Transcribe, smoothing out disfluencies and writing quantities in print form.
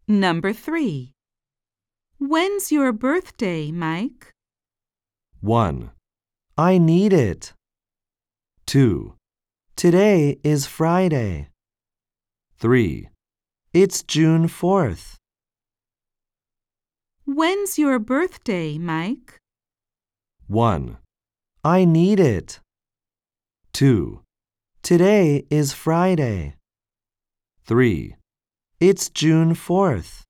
Number 3. When's your birthday, Mike? 1. I need it. 2. Today is Friday. 3. It's June 4th. When's your birthday, Mike? 1. I need it. 2. Today is Friday. 3. It's June 4th.